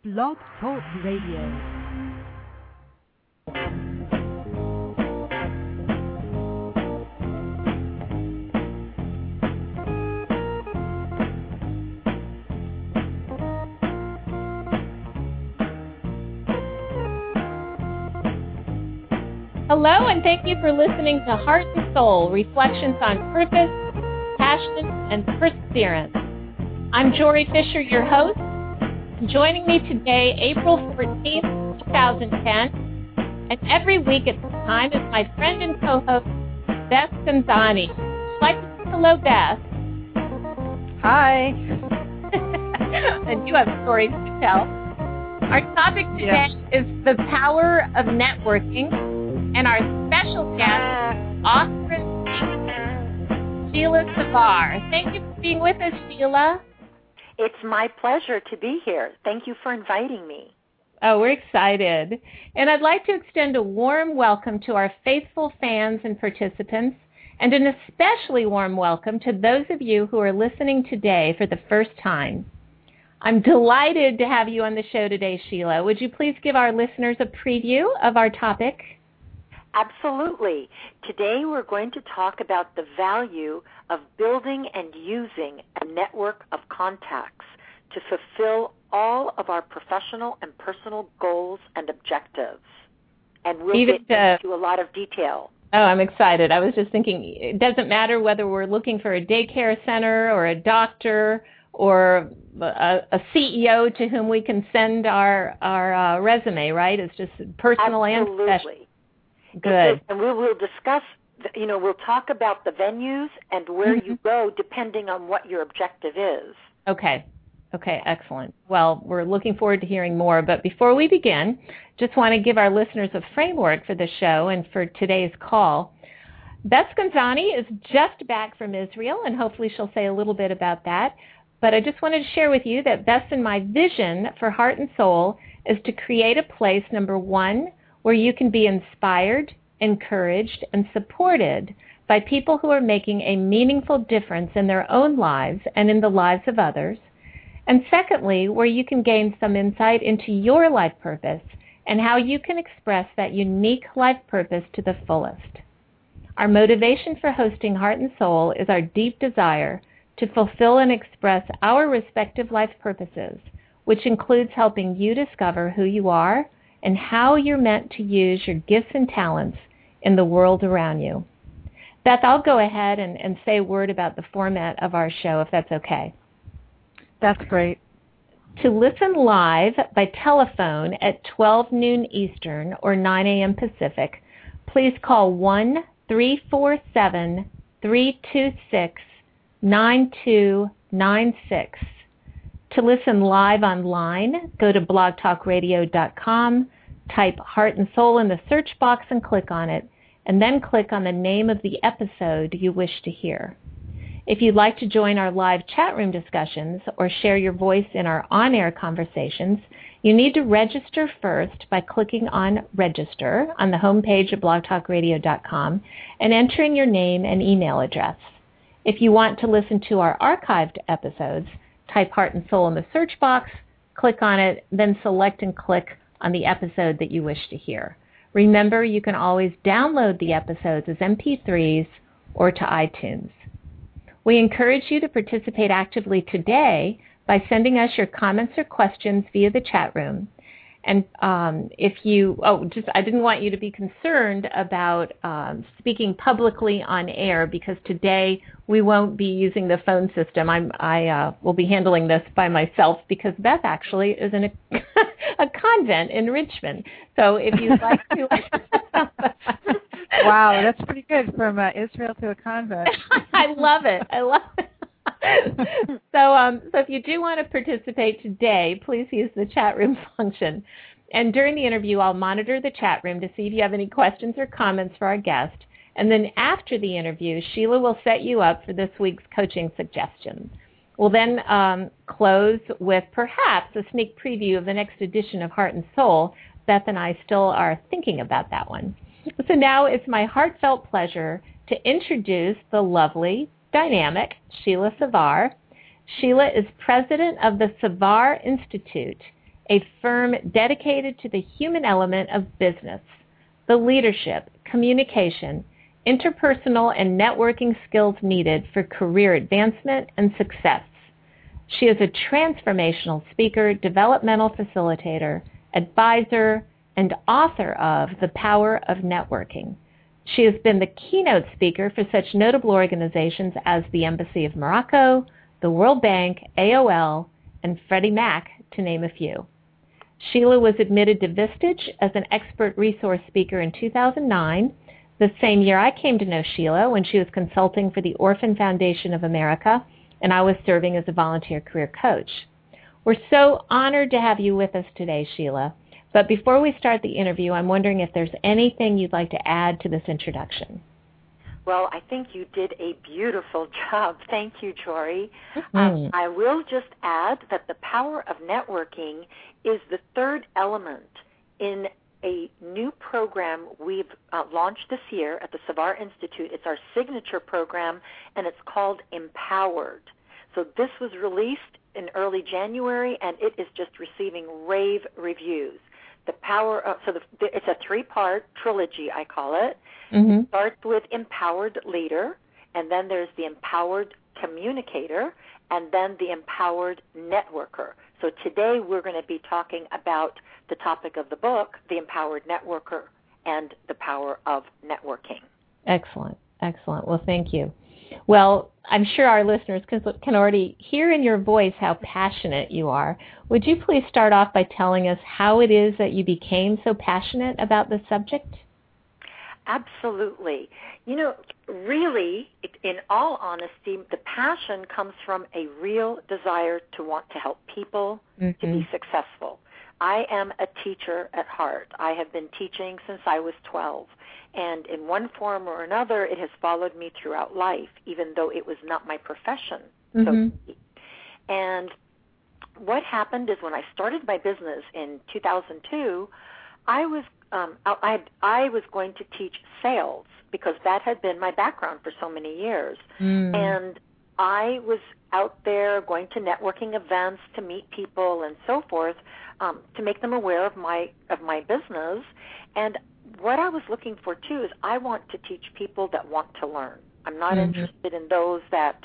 Blog Talk Radio. Hello, and thank you for listening to Heart and Soul, Reflections on Purpose, Passion, and Perseverance. I'm Jory Fisher, your host. Joining me today, April 14th, 2010, and every week at this time is my friend and co-host, Beth Gonzani. I'd like to say hello, Beth. Hi. And you have stories to tell. Our topic today is the power of networking. And our special guest, author and Sheila Savar. Thank you for being with us, Sheila. It's my pleasure to be here. Thank you for inviting me. Oh, we're excited. And I'd like to extend a warm welcome to our faithful fans and participants, and an especially warm welcome to those of you who are listening today for the first time. I'm delighted to have you on the show today, Sheila. Would you please give our listeners a preview of our topic? Absolutely. Today we're going to talk about the value of building and using a network of contacts to fulfill all of our professional and personal goals and objectives. And we'll get into a lot of detail. Oh, I'm excited. I was just thinking, it doesn't matter whether we're looking for a daycare center or a doctor or a CEO to whom we can send our resume, right? It's just personal and professional. Good. And we will discuss, we'll talk about the venues and where you go depending on what your objective is. Okay, excellent. Well, we're looking forward to hearing more. But before we begin, just want to give our listeners a framework for the show and for today's call. Beth Gonzani is just back from Israel, and hopefully she'll say a little bit about that. But I just wanted to share with you that Beth and my vision for Heart and Soul is to create a place, number one, where you can be inspired, encouraged, and supported by people who are making a meaningful difference in their own lives and in the lives of others. And secondly, where you can gain some insight into your life purpose and how you can express that unique life purpose to the fullest. Our motivation for hosting Heart and Soul is our deep desire to fulfill and express our respective life purposes, which includes helping you discover who you are and how you're meant to use your gifts and talents in the world around you. Beth, I'll go ahead and say a word about the format of our show, if that's okay. That's great. To listen live by telephone at 12 noon Eastern or 9 a.m. Pacific, please call 1-347-326-9296. To listen live online, go to blogtalkradio.com, type Heart and Soul in the search box and click on it, and then click on the name of the episode you wish to hear. If you'd like to join our live chat room discussions or share your voice in our on-air conversations, you need to register first by clicking on Register on the homepage of blogtalkradio.com and entering your name and email address. If you want to listen to our archived episodes, type Heart and Soul in the search box, click on it, then select and click on the episode that you wish to hear. Remember, you can always download the episodes as MP3s or to iTunes. We encourage you to participate actively today by sending us your comments or questions via the chat room. And I didn't want you to be concerned about speaking publicly on air, because today we won't be using the phone system. I will be handling this by myself because Beth actually is in a convent in Richmond. So if you'd like to... Wow, that's pretty good, from Israel to a convent. I love it. So if you do want to participate today, please use the chat room function. And during the interview, I'll monitor the chat room to see if you have any questions or comments for our guest. And then after the interview, Sheila will set you up for this week's coaching suggestions. We'll then close with perhaps a sneak preview of the next edition of Heart and Soul. Beth and I still are thinking about that one. So now it's my heartfelt pleasure to introduce the lovely, dynamic Sheila Savar. Sheila is president of the Savar Institute a firm dedicated to the human element of business, the leadership, communication, interpersonal, and networking skills needed for career advancement and success. She is a transformational speaker, developmental facilitator, advisor, and author of The Power of Networking. She has been the keynote speaker for such notable organizations as the Embassy of Morocco, the World Bank, AOL, and Freddie Mac, to name a few. Sheila was admitted to Vistage as an expert resource speaker in 2009, the same year I came to know Sheila when she was consulting for the Orphan Foundation of America, and I was serving as a volunteer career coach. We're so honored to have you with us today, Sheila. But before we start the interview, I'm wondering if there's anything you'd like to add to this introduction. Well, I think you did a beautiful job. Thank you, Jory. I will just add that the power of networking is the third element in a new program we've launched this year at the Savard Institute. It's our signature program, and it's called Empowered. So this was released in early January, and it is just receiving rave reviews. The power of, it's a three-part trilogy, I call it. It starts with Empowered Leader, and then there's the Empowered Communicator, and then the Empowered Networker. So today we're going to be talking about the topic of the book, The Empowered Networker and the Power of Networking. Excellent. Excellent. Well, thank you. Well, I'm sure our listeners can already hear in your voice how passionate you are. Would you please start off by telling us how it is that you became so passionate about this subject? Absolutely. You know, really, in all honesty, the passion comes from a real desire to want to help people to be successful. I am a teacher at heart. I have been teaching since I was 12. And in one form or another, it has followed me throughout life, even though it was not my profession, so to speak. And what happened is when I started my business in 2002, I was going to teach sales because that had been my background for so many years. And I was out there going to networking events to meet people and so forth, to make them aware of my business. And what I was looking for, too, is I want to teach people that want to learn. I'm not interested in those that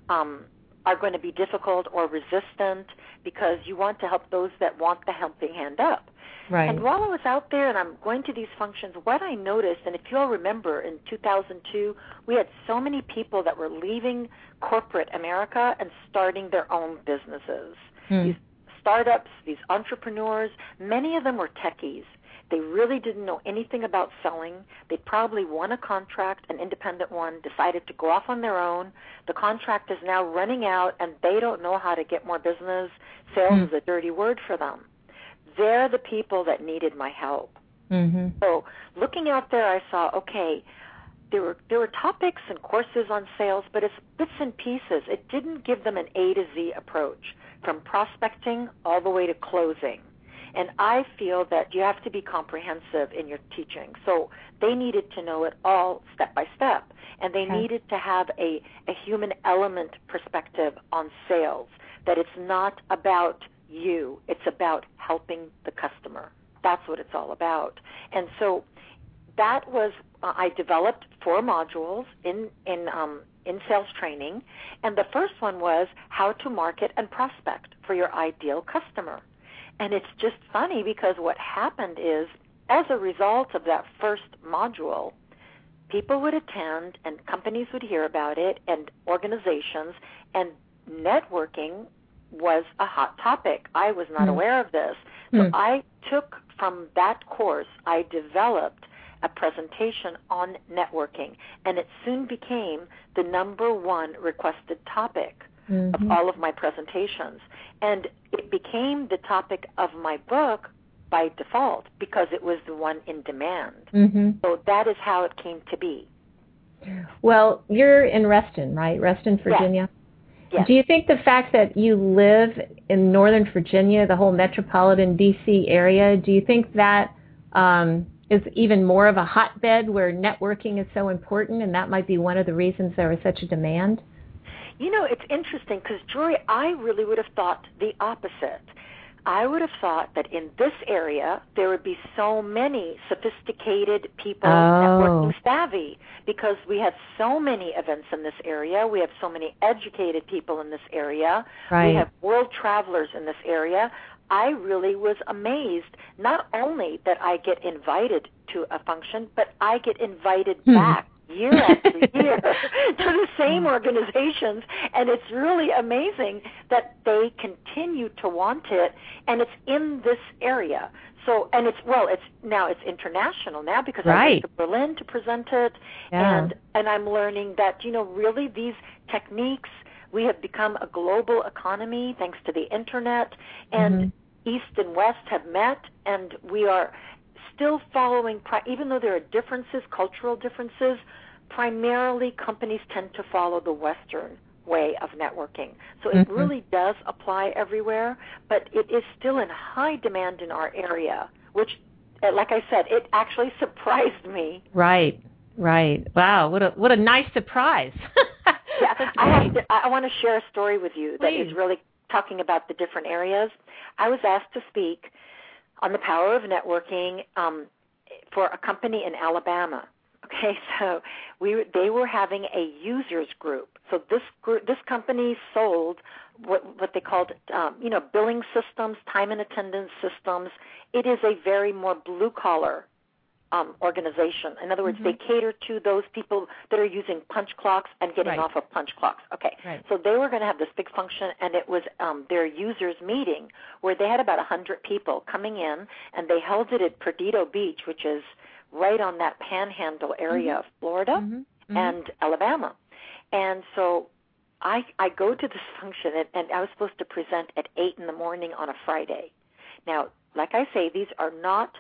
are going to be difficult or resistant, because you want to help those that want the helping hand up. Right. And while I was out there and I'm going to these functions, what I noticed, and if you all remember, in 2002, we had so many people that were leaving corporate America and starting their own businesses. These startups, these entrepreneurs, many of them were techies. They really didn't know anything about selling. They probably won a contract, an independent one, decided to go off on their own. The contract is now running out, and they don't know how to get more business. Sales is a dirty word for them. They're the people that needed my help. So looking out there, I saw, okay, there were topics and courses on sales, but it's bits and pieces. It didn't give them an A to Z approach, from prospecting all the way to closing. And I feel that you have to be comprehensive in your teaching. So they needed to know it all step by step. And they needed to have a human element perspective on sales, that it's not about you. It's about helping the customer. That's what it's all about. And so that was, I developed 4 modules in sales training. And the first one was how to market and prospect for your ideal customer. And it's just funny because what happened is, as a result of that first module, people would attend and companies would hear about it and organizations, and networking was a hot topic. I was not aware of this. So I took from that course, I developed a presentation on networking, and it soon became the #1 requested topic of all of my presentations. And it became the topic of my book by default because it was the one in demand. So that is how it came to be. Well, you're in Reston, right? Reston, Virginia? Yes. Do you think the fact that you live in Northern Virginia, the whole metropolitan D.C. area, do you think that is even more of a hotbed where networking is so important, and that might be one of the reasons there was such a demand? You know, it's interesting because, Jory, I really would have thought the opposite. I would have thought that in this area there would be so many sophisticated people networking savvy because we have so many events in this area. We have so many educated people in this area. Right. We have world travelers in this area. I really was amazed, not only that I get invited to a function, but I get invited back year after year to the same organizations, and it's really amazing that they continue to want it, and it's in this area. So, and it's international now because I went to Berlin to present it, and I'm learning that, really these techniques, we have become a global economy thanks to the internet, and East and West have met, and we are still following, even though there are differences, cultural differences, primarily companies tend to follow the Western way of networking. So it really does apply everywhere, but it is still in high demand in our area, which, like I said, it actually surprised me. Right. Wow, what a nice surprise. I want to share a story with you that is really talking about the different areas. I was asked to speak on the power of networking for a company in Alabama. Okay, so they were having a users group. So this company sold what they called, billing systems, time and attendance systems. It is a very more blue collar organization. In other words, they cater to those people that are using punch clocks and getting off of punch clocks. Okay, so they were going to have this big function, and it was their users meeting where they had about 100 people coming in, and they held it at Perdido Beach, which is right on that panhandle area of Florida and Alabama. And so I go to this function, and I was supposed to present at 8 in the morning on a Friday. Now, like I say, these are not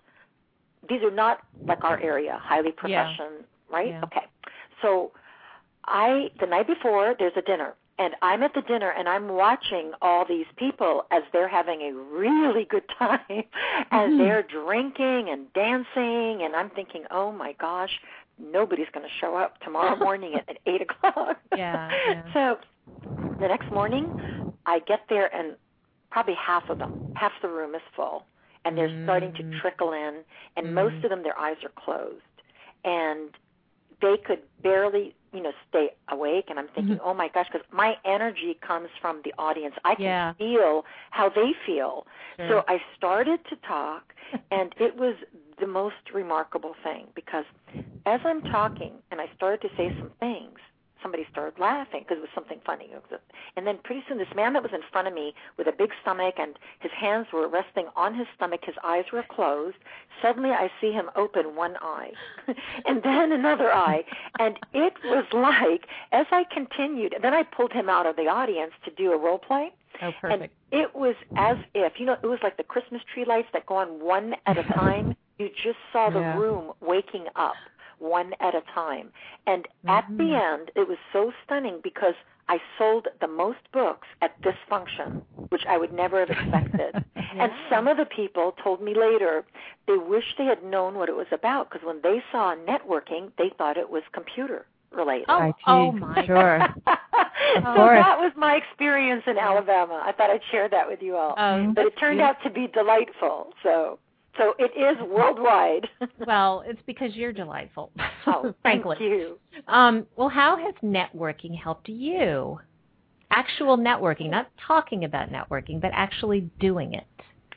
like our area, highly professional, right? Yeah. Okay. So the night before, there's a dinner. And I'm at the dinner, and I'm watching all these people as they're having a really good time, as they're drinking and dancing, and I'm thinking, oh, my gosh, nobody's going to show up tomorrow morning at 8 o'clock. Yeah. So the next morning, I get there, and probably half the room is full, and they're starting to trickle in, and most of them, their eyes are closed. And they could barely, stay awake, and I'm thinking, oh my gosh, because my energy comes from the audience. I can feel how they feel. Sure. So I started to talk, and it was the most remarkable thing because as I'm talking and I started to say some things, somebody started laughing because it was something funny. And then pretty soon this man that was in front of me with a big stomach and his hands were resting on his stomach, his eyes were closed. Suddenly I see him open one eye and then another eye. And it was like, as I continued, then I pulled him out of the audience to do a role play. Oh, perfect. And it was as if, it was like the Christmas tree lights that go on one at a time. You just saw the room waking up one at a time. And at the end, it was so stunning because I sold the most books at this function, which I would never have expected. And some of the people told me later they wish they had known what it was about because when they saw networking, they thought it was computer related. Oh my sure. So that was my experience in Alabama. I thought I'd share that with you all. But it turned out to be delightful. So it is worldwide. Well, it's because you're delightful. Oh, frankly. Thank you. Well, how has networking helped you? Actual networking, not talking about networking, but actually doing it.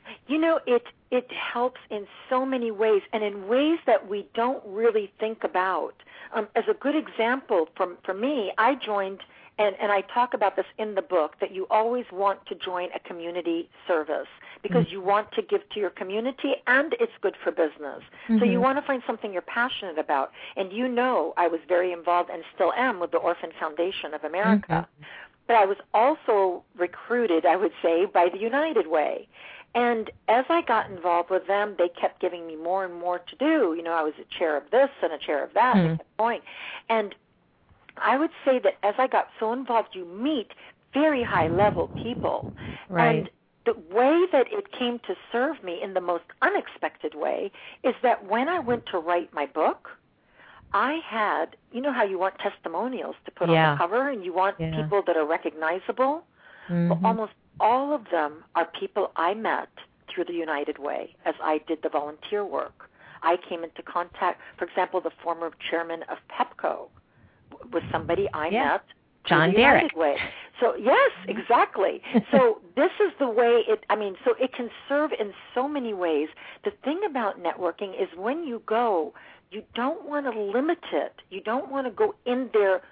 It helps in so many ways, and in ways that we don't really think about. As a good example, for me, I joined, and I talk about this in the book, that you always want to join a community service because you want to give to your community and it's good for business. So you want to find something you're passionate about. And I was very involved and still am with the Orphan Foundation of America. But I was also recruited, I would say, by the United Way. And as I got involved with them, they kept giving me more and more to do. I was a chair of this and a chair of that, and they kept going. And I would say that as I got so involved, you meet very high-level people. Right. And the way that it came to serve me in the most unexpected way is that when I went to write my book, I had, how you want testimonials to put on the cover and you want people that are recognizable? Well, almost all of them are people I met through the United Way as I did the volunteer work. I came into contact, for example, the former chairman of PepCo was somebody I met through John the Derrick. United Way. So, yes, exactly. So this is the way so it can serve in so many ways. The thing about networking is when you go, you don't want to limit it. You don't want to go in there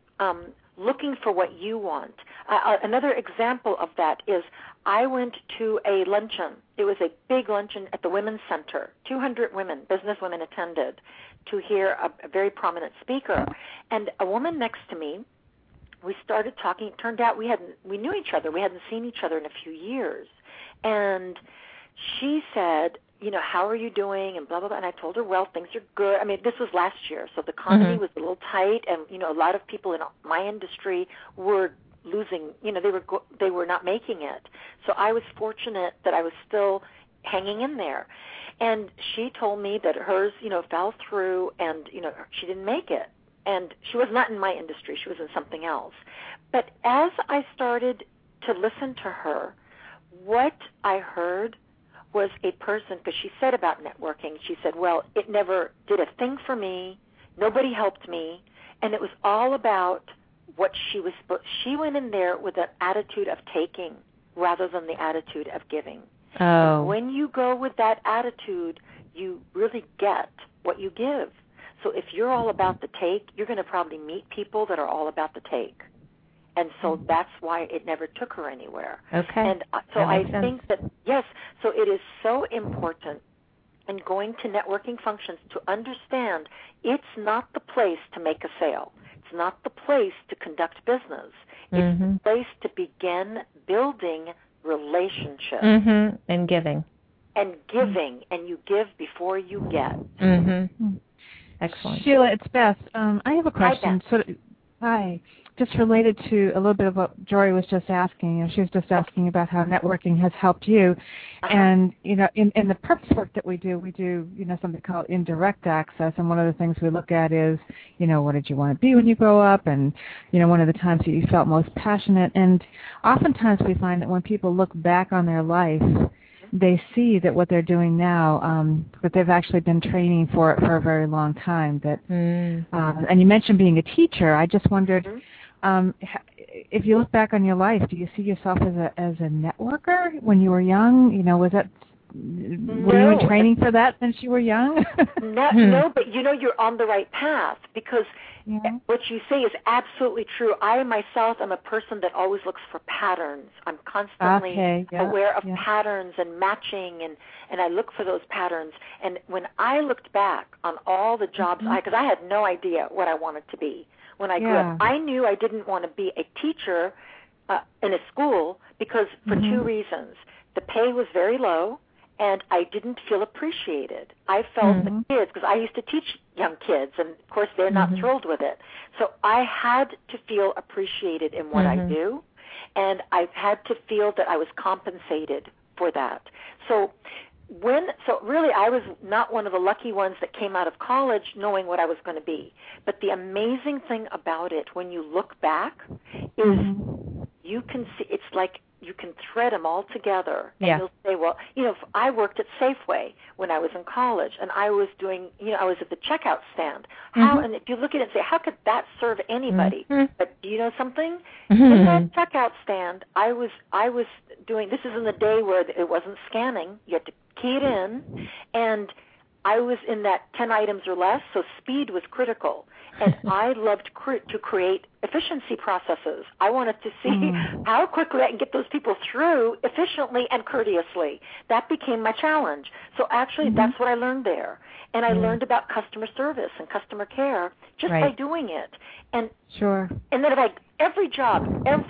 looking for what you want. Another example of that is I went to a luncheon. It was a big luncheon at the Women's Center. 200 women, business women attended to hear a very prominent speaker. And a woman next to me, we started talking. It turned out we knew each other. We hadn't seen each other in a few years. And she said, how are you doing? And blah, blah, blah. And I told her, well, things are good. I mean, this was last year, so the economy was a little tight. And, a lot of people in my industry were losing, they were not making it. So I was fortunate that I was still hanging in there. And she told me that hers, fell through and, she didn't make it. And she was not in my industry. She was in something else. But as I started to listen to her, what I heard was a person, because she said about networking, she said, well, it never did a thing for me. Nobody helped me. And it was all about what she went in there with an attitude of taking rather than the attitude of giving. Oh. And when you go with that attitude, you really get what you give. So if you're all about the take, you're going to probably meet people that are all about the take. And so that's why it never took her anywhere. Okay. And so I think that, yes, so it is so important in going to networking functions to understand it's not the place to make a sale. It's not the place to conduct business. It's the place to begin building relationships. And giving. And giving, and you give before you get. Excellent. Sheila, it's Beth. I have a question. Hi, Beth. Hi. Just related to a little bit of what Jory was just asking. She was just asking about how networking has helped you. And, in the purpose work that we do, something called indirect access. And one of the things we look at is, what did you want to be when you grow up? And, one of the times that you felt most passionate. And oftentimes we find that when people look back on their life, they see that what they're doing now, that they've actually been training for it for a very long time. And you mentioned being a teacher. I just wondered, if you look back on your life, do you see yourself as a networker when you were young? Was that were you in training for that since you were young? No, but you're on the right path because what you say is absolutely true. I myself am a person that always looks for patterns. I'm constantly aware of patterns and matching, and I look for those patterns. And when I looked back on all the jobs, because I had no idea what I wanted to be when I grew up. I knew I didn't want to be a teacher in a school because for two reasons. The pay was very low, and I didn't feel appreciated. I felt the kids, because I used to teach young kids, and of course they're not thrilled with it. So I had to feel appreciated in what I do, and I had to feel that I was compensated for that. So really I was not one of the lucky ones that came out of college knowing what I was going to be. But the amazing thing about it when you look back is you can see, it's like you can thread them all together. And you'll say, well, I worked at Safeway when I was in college, and I was doing, I was at the checkout stand. And if you look at it and say, how could that serve anybody? But do you know something? In that checkout stand, I was doing, this is in the day where it wasn't scanning. You had to key it in, and I was in that 10 items or less, so speed was critical. And I loved to create efficiency processes. I wanted to see how quickly I can get those people through efficiently and courteously. That became my challenge. So actually, that's what I learned there. And I learned about customer service and customer care just by doing it. And and then every job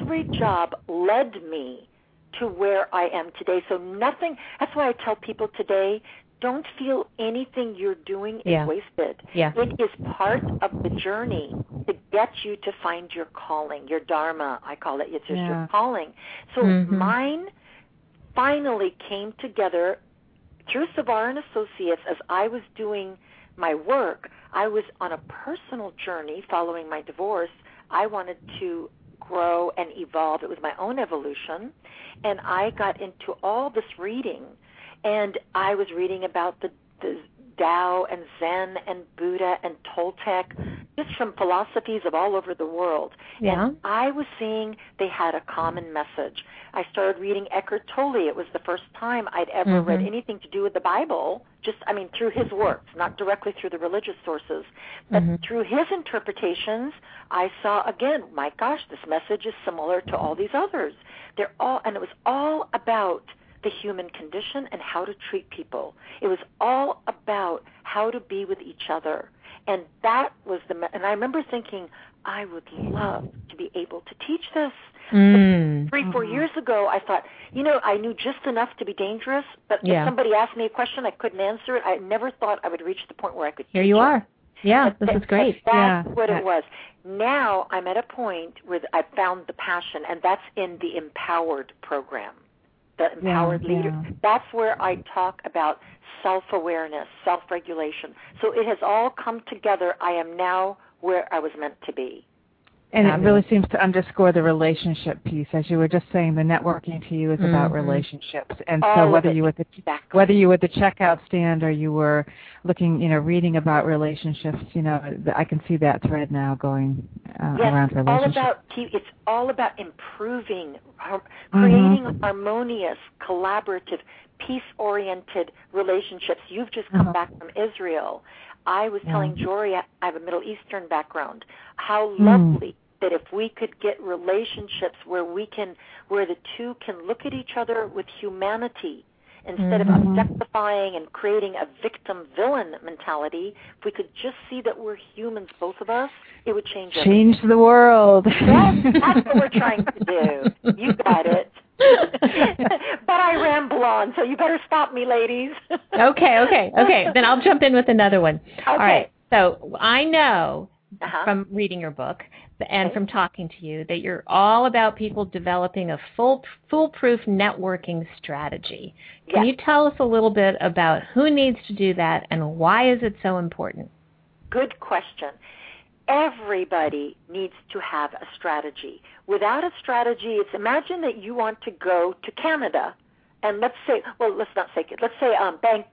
led me to where I am today. So nothing, that's why I tell people today, don't feel anything you're doing is wasted. It is part of the journey to get you to find your calling, your dharma, I call it. It's just your calling. So mine finally came together through Savar and Associates. As I was doing my work, I was on a personal journey following my divorce. I wanted to grow and evolve. It was my own evolution. And I got into all this reading, and I was reading about the Tao and Zen and Buddha and Toltec, just from philosophies of all over the world. Yeah. And I was seeing they had a common message. I started reading Eckhart Tolle. It was the first time I'd ever read anything to do with the Bible, through his works, not directly through the religious sources. But through his interpretations, I saw, again, my gosh, this message is similar to all these others. And it was all about the human condition and how to treat people. It was all about how to be with each other. And that was and I remember thinking, I would love to be able to teach this. 3-4 years ago, I thought, I knew just enough to be dangerous, but if somebody asked me a question, I couldn't answer it. I never thought I would reach the point where I could teach Here you are. Yeah, this is great. That's what it was. Now I'm at a point where I found the passion, and that's in the Empowered program. The Empowered Leader. That's where I talk about self-awareness, self-regulation. So it has all come together. I am now where I was meant to be. And it really seems to underscore the relationship piece. As you were just saying, the networking to you is about relationships. And so whether you were at the checkout stand or you were looking, reading about relationships, I can see that thread now going around relationships. It's all about improving, creating harmonious, collaborative, peace-oriented relationships. You've just come back from Israel. I was telling Jory, I have a Middle Eastern background, how lovely that if we could get relationships where the two can look at each other with humanity instead of objectifying and creating a victim-villain mentality. If we could just see that we're humans, both of us, it would change everything. Change the world. Yes, that's what we're trying to do. You got it. But I ramble on, so you better stop me, ladies. Okay. Then I'll jump in with another one. Okay. All right. So I know from reading your book and from talking to you that you're all about people developing a foolproof networking strategy. Can you tell us a little bit about who needs to do that and why is it so important? Good question. Everybody needs to have a strategy. Without a strategy, imagine that you want to go to Canada, and let's not say it. Let's say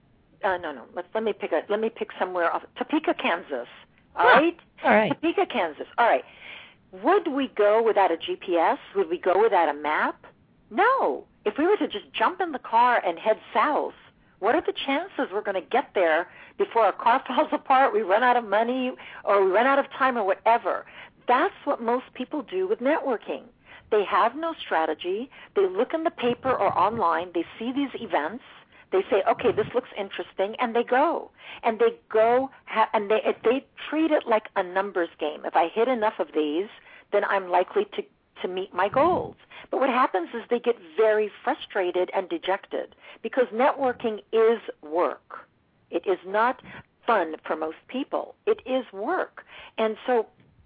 let me pick somewhere off Topeka, Kansas. All right. Topeka, Kansas. All right. Would we go without a GPS? Would we go without a map? No. If we were to just jump in the car and head south, what are the chances we're going to get there before our car falls apart, we run out of money, or we run out of time, or whatever? That's what most people do with networking. They have no strategy. They look in the paper or online. They see these events. They say, okay, this looks interesting, and they go. And they go, and they treat it like a numbers game. If I hit enough of these, then I'm likely to meet my goals. But what happens is they get very frustrated and dejected because networking is work. It is not fun for most people. It is work. And so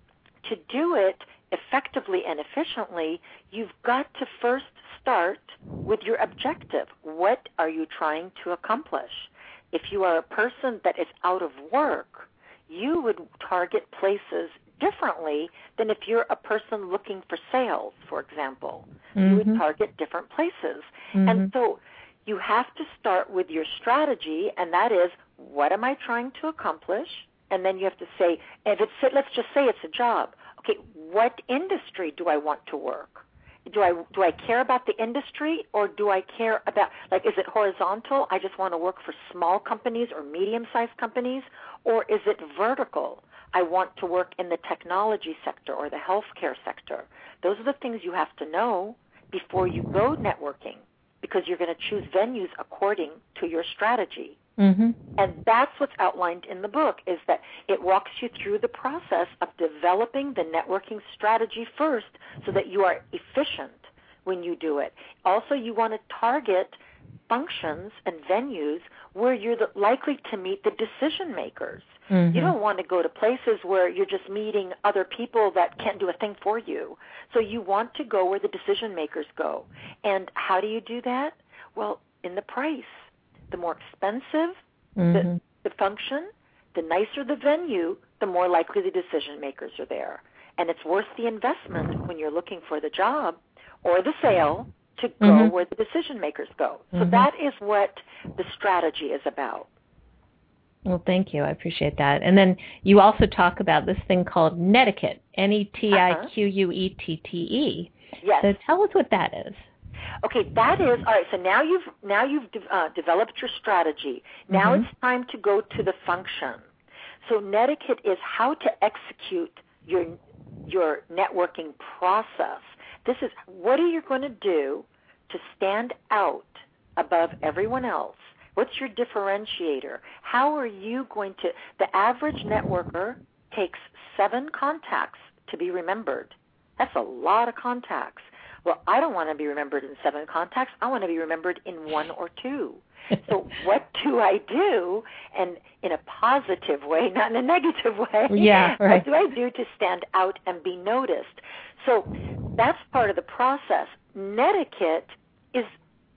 to do it effectively and efficiently, you've got to first start with your objective. What are you trying to accomplish? If you are a person that is out of work, you would target places differently than if you're a person looking for sales, for example. You would target different places. And so you have to start with your strategy, and that is, what am I trying to accomplish? And then you have to say, let's just say it's a job. Okay, what industry do I want to work? Do I care about the industry, or do I care about, is it horizontal? I just want to work for small companies or medium-sized companies, or is it vertical? I want to work in the technology sector or the healthcare sector. Those are the things you have to know before you go networking, because you're going to choose venues according to your strategy. And that's what's outlined in the book, is that it walks you through the process of developing the networking strategy first so that you are efficient when you do it. Also, you want to target functions and venues where you're likely to meet the decision makers. You don't want to go to places where you're just meeting other people that can't do a thing for you. So you want to go where the decision makers go. And how do you do that? Well, in the price. The more expensive the function, the nicer the venue, the more likely the decision makers are there. and it's worth the investment when you're looking for the job or the sale to go where the decision makers go. So that is what the strategy is about. Well, thank you. I appreciate that. And then you also talk about this thing called netiquette, Netiquette. Yes. So tell us what that is. Okay, that is all right. So now you've developed your strategy. Now it's time to go to the function. So netiquette is how to execute your networking process. This is what are you going to do to stand out above everyone else? What's your differentiator? How are you going to? The average networker takes 7 contacts to be remembered. That's a lot of contacts. Well, I don't want to be remembered in 7 contacts. I want to be remembered in 1 or 2. So what do I do? And in a positive way, not in a negative way. Yeah, right. What do I do to stand out and be noticed? So that's part of the process. Netiquette is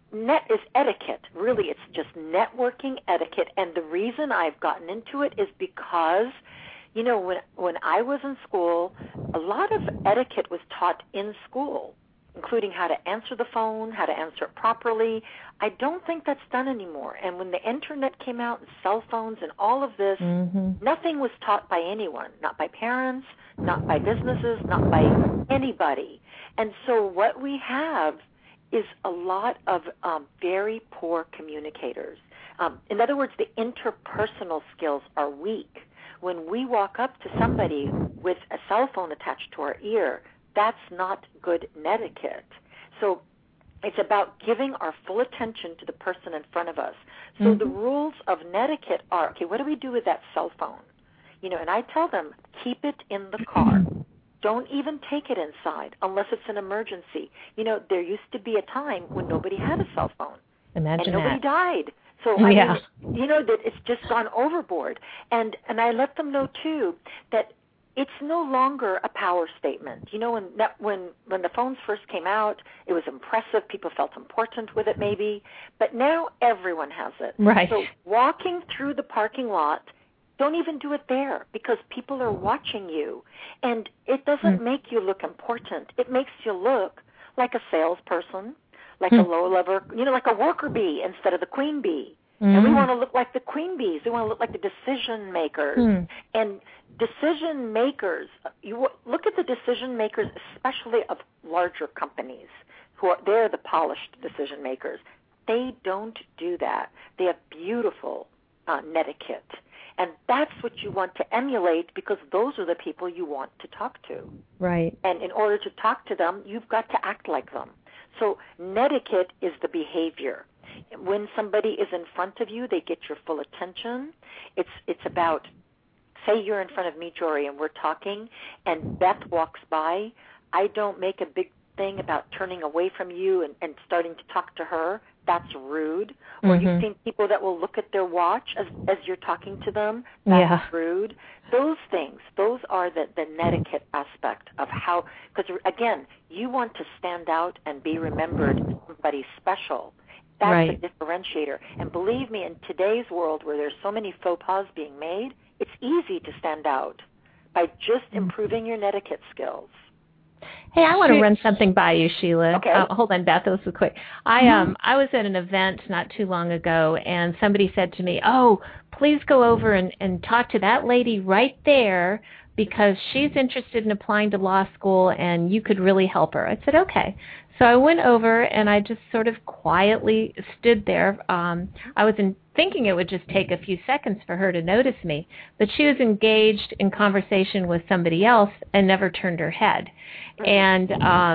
etiquette. Really, it's just networking etiquette. And the reason I've gotten into it is because, you know, when I was in school, a lot of etiquette was taught in school, including how to answer the phone, how to answer it properly. I don't think that's done anymore. And when the internet came out and cell phones and all of this, nothing was taught by anyone, not by parents, not by businesses, not by anybody. And so what we have is a lot of very poor communicators. In other words, the interpersonal skills are weak. When we walk up to somebody with a cell phone attached to our ear, that's not good netiquette. So it's about giving our full attention to the person in front of us. So the rules of netiquette are, okay, what do we do with that cell phone? You know, and I tell them, keep it in the car. Don't even take it inside unless it's an emergency. You know, there used to be a time when nobody had a cell phone. Imagine and nobody that. died. So, I mean, you know, that it's just gone overboard. And I let them know, too, that it's no longer a power statement. You know, when the phones first came out, it was impressive. People felt important with it maybe. But now everyone has it. Right. So walking through the parking lot, don't even do it there because people are watching you. And it doesn't make you look important. It makes you look like a salesperson, like a low-level, you know, like a worker bee instead of the queen bee. And we want to look like the queen bees. We want to look like the decision makers. And decision makers, you look at the decision makers, especially of larger companies, they're the polished decision makers. They don't do that. They have beautiful netiquette. And that's what you want to emulate because those are the people you want to talk to. Right. And in order to talk to them, you've got to act like them. So netiquette is the behavior. When somebody is in front of you, they get your full attention. It's about, say you're in front of me, Jory, and we're talking, and Beth walks by. I don't make a big thing about turning away from you and starting to talk to her. That's rude. Or you've seen people that will look at their watch as you're talking to them. That's rude. Those things, those are the netiquette aspect of how, because again, you want to stand out and be remembered as somebody special. That's a differentiator. And believe me, in today's world where there's so many faux pas being made, it's easy to stand out by just improving your netiquette skills. Hey, I want to run something by you, Sheila. Okay. Hold on, Beth. This is quick. I was at an event not too long ago, and somebody said to me, "Oh, please go over and talk to that lady right there because she's interested in applying to law school, and you could really help her." I said, "Okay." So I went over, and I just sort of quietly stood there. I was thinking it would just take a few seconds for her to notice me, but she was engaged in conversation with somebody else and never turned her head. And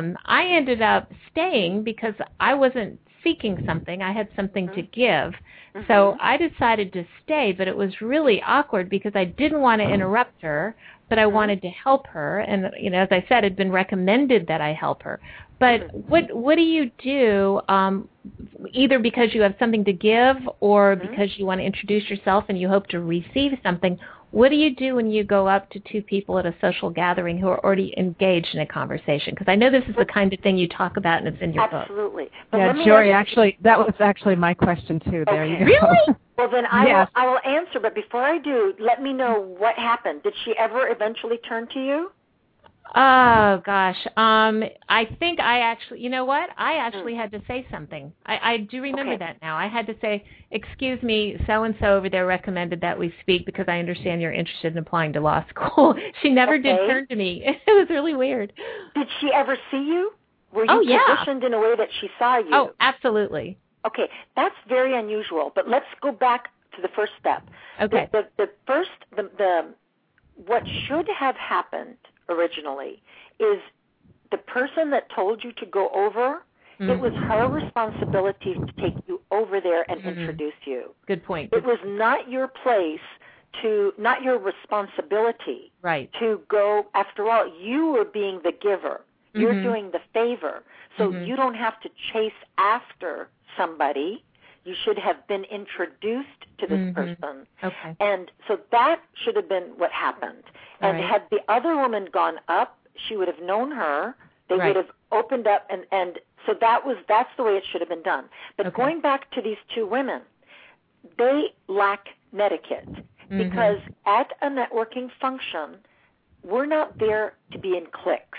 I ended up staying because I wasn't seeking something. I had something to give. So I decided to stay, but it was really awkward because I didn't want to interrupt her, but I wanted to help her. And, you know, as I said, it had been recommended that I help her. But what do you do, either because you have something to give or because you want to introduce yourself and you hope to receive something? What do you do when you go up to two people at a social gathering who are already engaged in a conversation? Because I know this is the kind of thing you talk about and it's in your book. Absolutely. Yeah, Jory, actually, that was actually my question, too. There you go. Really? Well, then I will answer, but before I do, let me know what happened. Did she ever eventually turn to you? Oh gosh. I think I actually, you know what? I actually had to say something. I do remember that now. I had to say, "Excuse me, so and so over there recommended that we speak because I understand you're interested in applying to law school." She never did turn to me. It was really weird. Did she ever see you? Were you positioned in a way that she saw you? Oh, absolutely. Okay, that's very unusual. But let's go back to the first step. Okay. The first, what should have happened originally is the person that told you to go over, it was her responsibility to take you over there and introduce you. Good point. It was not your place not your responsibility to go. After all, you were being the giver. You're doing the favor. So you don't have to chase after somebody. You should have been introduced to this person. Okay. And so that should have been what happened. And had the other woman gone up, she would have known her. They would have opened up, and so that's the way it should have been done. But going back to these two women, they lack netiquette because at a networking function, we're not there to be in cliques.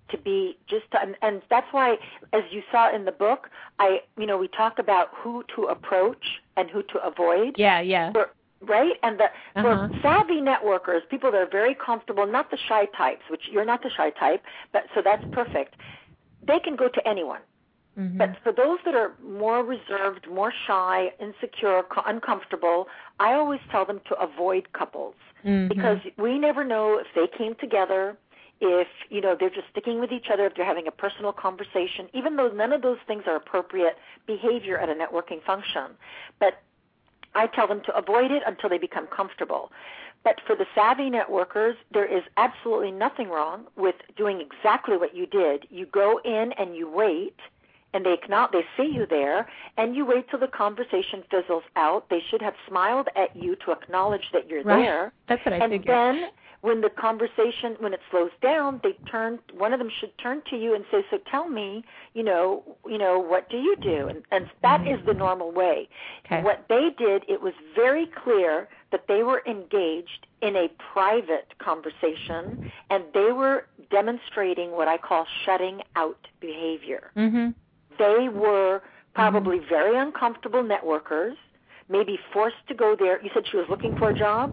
And that's why, as you saw in the book, we talk about who to approach and who to avoid. Yeah. Right? And for savvy networkers, people that are very comfortable, not the shy types, which you're not the shy type, but so that's perfect. They can go to anyone. But for those that are more reserved, more shy, insecure, uncomfortable, I always tell them to avoid couples because we never know if they came together, if they're just sticking with each other, if they're having a personal conversation, even though none of those things are appropriate behavior at a networking function. But I tell them to avoid it until they become comfortable. But for the savvy networkers, there is absolutely nothing wrong with doing exactly what you did. You go in and you wait, and they see you there, and you wait till the conversation fizzles out. They should have smiled at you to acknowledge that you're there. That's what I figured. And then when the conversation, when it slows down, one of them should turn to you and say, "So tell me, what do you do?" And that is the normal way. Okay. What they did, it was very clear that they were engaged in a private conversation, and they were demonstrating what I call shutting out behavior. They were probably very uncomfortable networkers, maybe forced to go there. You said she was looking for a job?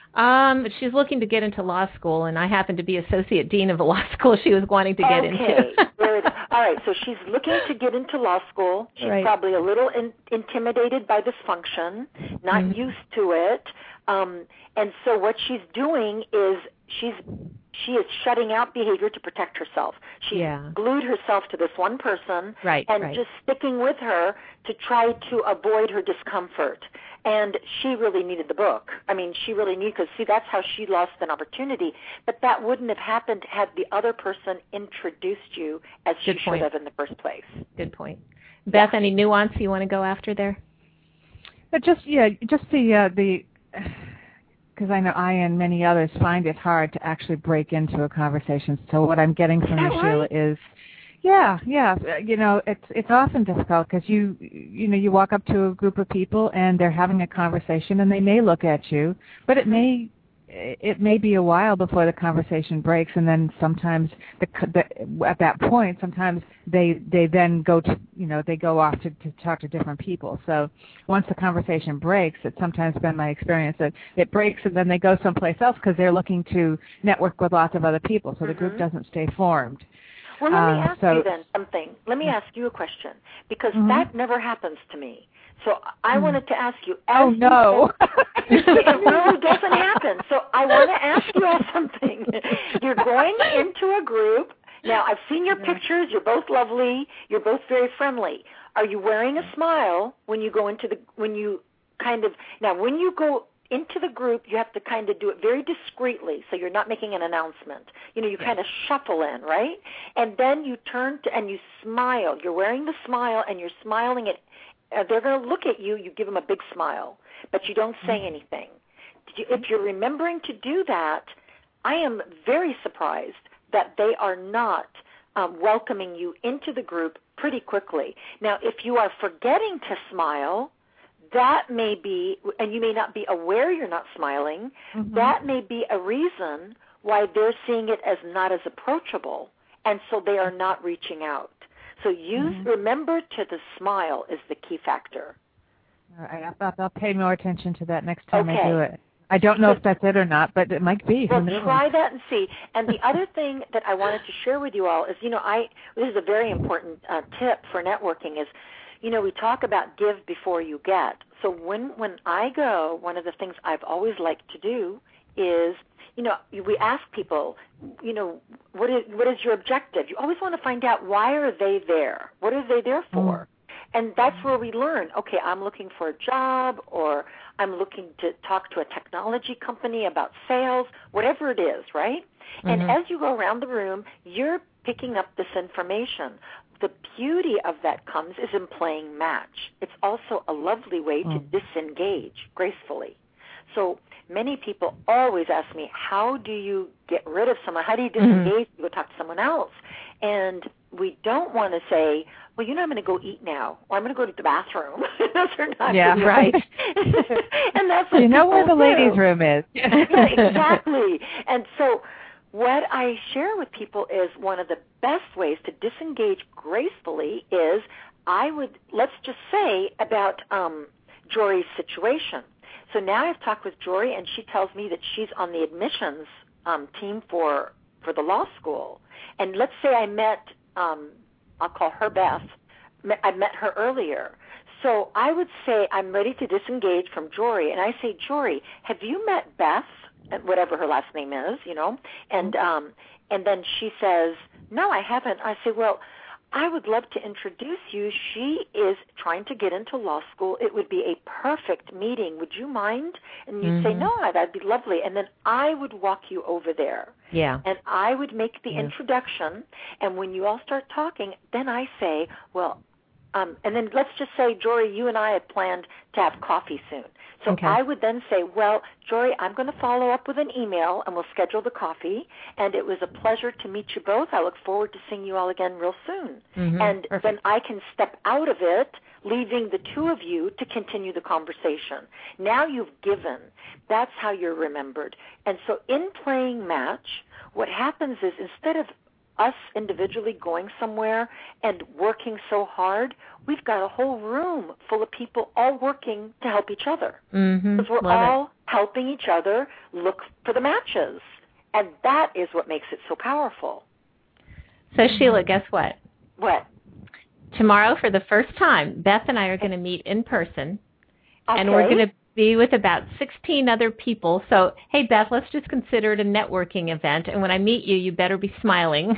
She's looking to get into law school, and I happen to be associate dean of a law school she was wanting to get into. Okay. All right, so she's looking to get into law school. She's probably a little intimidated by this function, not used to it. And so what she's doing is she is shutting out behavior to protect herself. She's glued herself to this one person and just sticking with her to try to avoid her discomfort. And she really needed the book. I mean, she really needed, because, see, that's how she lost an opportunity. But that wouldn't have happened had the other person introduced you as she should have in the first place. Good point. Beth, any nuance you want to go after there? But just the because I know I and many others find it hard to actually break into a conversation. So what I'm getting from you, Sheila, is it's often difficult because you walk up to a group of people and they're having a conversation and they may look at you, but it may be a while before the conversation breaks, and then sometimes at that point, sometimes they then go to they go off to talk to different people. So once the conversation breaks, it's sometimes been my experience that it breaks and then they go someplace else because they're looking to network with lots of other people, so the group doesn't stay formed. Well, let me ask you then something. Let me ask you a question, because that never happens to me. So I wanted to ask you. Oh, no. It really doesn't happen. So I want to ask you all something. You're going into a group. Now, I've seen your pictures. You're both lovely. You're both very friendly. Are you wearing a smile when you go into when you go into the group, you have to kind of do it very discreetly, so you're not making an announcement. You kind of shuffle in, right? And then you turn and you smile. You're wearing the smile, and you're smiling at. They're going to look at you. You give them a big smile, but you don't say anything. If you're remembering to do that, I am very surprised that they are not welcoming you into the group pretty quickly. Now, if you are forgetting to smile, that may be, and you may not be aware you're not smiling, that may be a reason why they're seeing it as not as approachable, and so they are not reaching out. So remember the smile is the key factor. All right, I'll pay more attention to that next time I do it. I don't know if that's it or not, but it might be. Well, try that and see. And the other thing that I wanted to share with you all is, this is a very important tip for networking is, we talk about give before you get. So when I go, one of the things I've always liked to do is, we ask people, what is your objective? You always want to find out, why are they there? What are they there for? And that's where we learn, okay, I'm looking for a job, or I'm looking to talk to a technology company about sales, whatever it is, right? And as you go around the room, you're picking up this information. The beauty of that comes is in playing match. It's also a lovely way to disengage gracefully. So many people always ask me, how do you get rid of someone? How do you disengage to go talk to someone else? And we don't want to say, well, I'm going to go eat now, or I'm going to go to the bathroom. Those are not good, right. And that's what where the ladies' room is. Yeah, exactly. And so what I share with people is one of the best ways to disengage gracefully is let's just say about Jory's situation. So now I've talked with Jory, and she tells me that she's on the admissions team for the law school. And let's say I met, I'll call her Beth, I met her earlier. So I would say I'm ready to disengage from Jory, and I say, Jory, have you met Beth, whatever her last name is, And then she says, no, I haven't. I say, well, I would love to introduce you. She is trying to get into law school. It would be a perfect meeting. Would you mind? And you'd say, no, that'd be lovely. And then I would walk you over there. Yeah. And I would make the introduction. And when you all start talking, then I say, well, and then let's just say, Jory, you and I had planned to have coffee soon. So I would then say, well, Jory, I'm going to follow up with an email, and we'll schedule the coffee. And it was a pleasure to meet you both. I look forward to seeing you all again real soon. And then I can step out of it, leaving the two of you to continue the conversation. Now you've given. That's how you're remembered. And so in playing match, what happens is instead of us individually going somewhere and working so hard, we've got a whole room full of people all working to help each other. Because we're all helping each other look for the matches. And that is what makes it so powerful. So, Sheila, guess what? What? Tomorrow, for the first time, Beth and I are going to meet in person. Okay. And we're going to be with about 16 other people. So, hey, Beth, let's just consider it a networking event. And when I meet you, you better be smiling.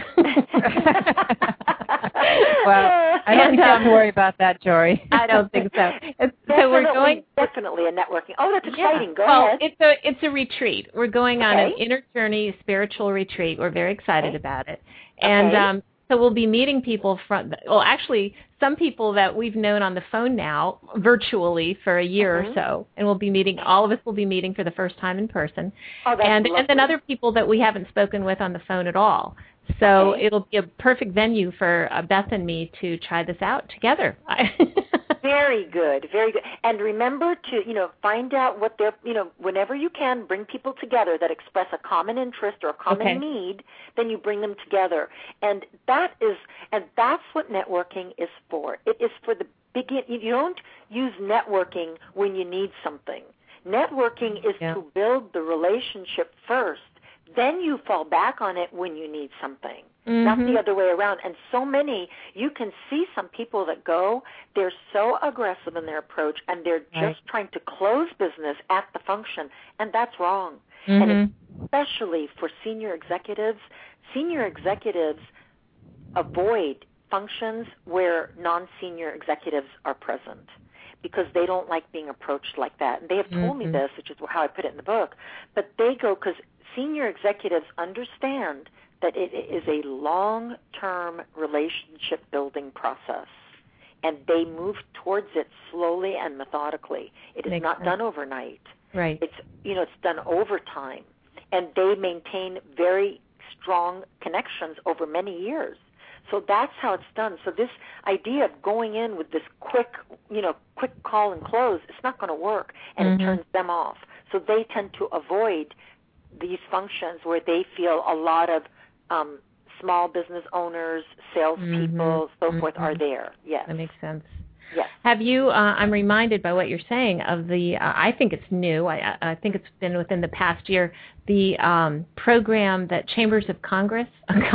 Well, I don't think you have to worry about that, Jory. I don't think so. So we're going definitely a networking. Oh, that's exciting. Go ahead. It's a retreat. We're going on an inner journey spiritual retreat. We're very excited about it. And so we'll be meeting people actually, some people that we've known on the phone now, virtually for a year or so, and all of us will be meeting for the first time in person. Oh, that's lovely. And then other people that we haven't spoken with on the phone at all. So it'll be a perfect venue for Beth and me to try this out together. Very good, very good. And remember to, find out what they're, whenever you can, bring people together that express a common interest or a common need, then you bring them together. And that's what networking is for. It is for the begin. You don't use networking when you need something. Networking is to build the relationship first. Then you fall back on it when you need something, not the other way around. And so many, you can see some people that go, they're so aggressive in their approach, and they're just trying to close business at the function, and that's wrong. And especially for senior executives avoid functions where non-senior executives are present, because they don't like being approached like that. And they have told me this, which is how I put it in the book. But they go, because senior executives understand that it is a long-term relationship-building process, and they move towards it slowly and methodically. It is not done overnight. Right. It's done over time, and they maintain very strong connections over many years. So that's how it's done. So this idea of going in with this quick call and close, it's not going to work, and it turns them off. So they tend to avoid these functions where they feel a lot of small business owners, salespeople, so forth are there. Yes. That makes sense. Yes. Have you, I'm reminded by what you're saying of the, I think it's new, I think it's been within the past year, the program that Chambers of Commerce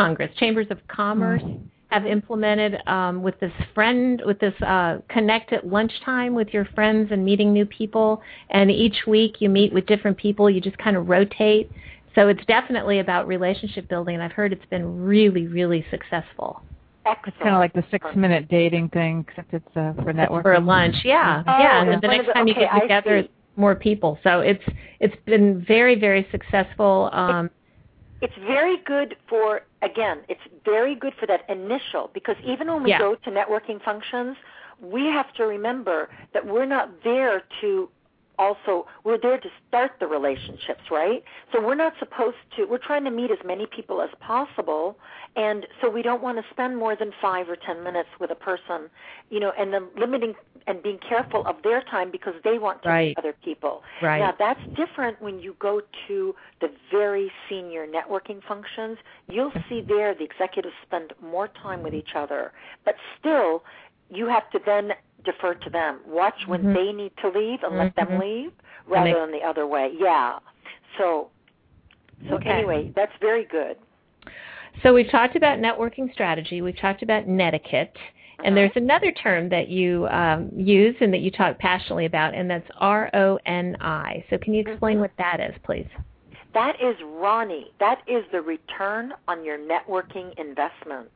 have implemented with this connect at lunchtime with your friends and meeting new people. And each week you meet with different people. You just kind of rotate. So it's definitely about relationship building. And I've heard it's been really, really successful. Excellent. It's kind of like the 6-minute dating thing, except it's for networking. For lunch, yeah. And then the next time you get together, it's more people. So it's been very, very successful. It's very good for, again, it's very good for that initial, because even when we go to networking functions, we have to remember that we're not there to we're there to start the relationships, right? So we're not supposed to, we're trying to meet as many people as possible, and so we don't want to spend more than 5 or 10 minutes with a person, and then limiting and being careful of their time because they want to meet other people. Right. Now, that's different when you go to the very senior networking functions. You'll see there the executives spend more time with each other, but still you have to then defer to them. Watch when they need to leave and let them leave rather than the other way. Yeah. So anyway, that's very good. So we've talked about networking strategy. We've talked about netiquette. And there's another term that you use and that you talk passionately about, and that's RONI. So can you explain what that is, please? That is RONI. That is the return on your networking investment.